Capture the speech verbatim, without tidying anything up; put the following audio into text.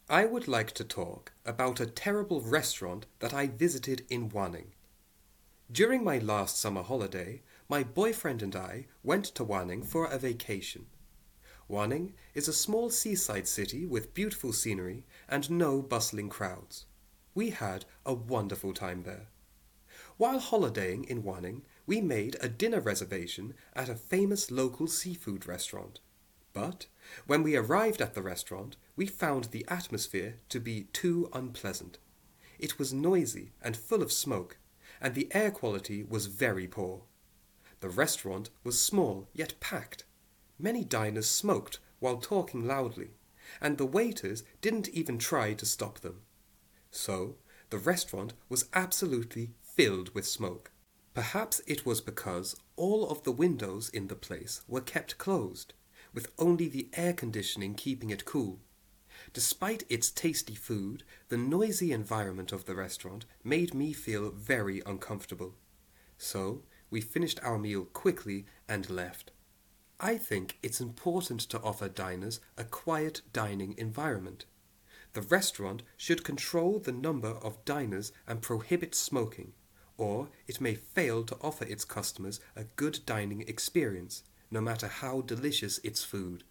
I would like to talk about a terrible restaurant that I visited in Wanning. During my last summer holiday, my boyfriend and I went to Wanning for a vacation. Wanning is a small seaside city with beautiful scenery and no bustling crowds. We had a wonderful time there. While holidaying in Wanning, we made a dinner reservation at a famous local seafood restaurant. But when we arrived at the restaurant, we found the atmosphere to be too unpleasant. It was noisy and full of smoke, and the air quality was very poor. The restaurant was small yet packed. Many diners smoked while talking loudly, and the waiters didn't even try to stop them. So, the restaurant was absolutely filled with smoke. Perhaps it was because all of the windows in the place were kept closed, with only the air conditioning keeping it cool. Despite its tasty food, the noisy environment of the restaurant made me feel very uncomfortable. So, we finished our meal quickly and left. I think it's important to offer diners a quiet dining environment. The restaurant should control the number of diners and prohibit smoking, or it may fail to offer its customers a good dining experience, no matter how delicious its food.